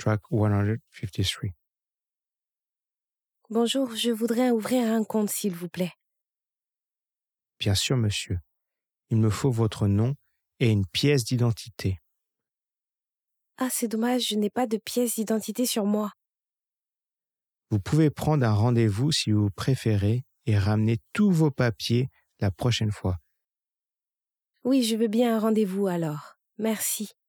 track 153. Bonjour, je voudrais ouvrir un compte, s'il vous plaît. Bien sûr, monsieur. Il me faut votre nom et une pièce d'identité. Ah, c'est dommage, je n'ai pas de pièce d'identité sur moi. Vous pouvez prendre un rendez-vous si vous préférez et ramener tous vos papiers la prochaine fois. Oui, je veux bien un rendez-vous alors. Merci.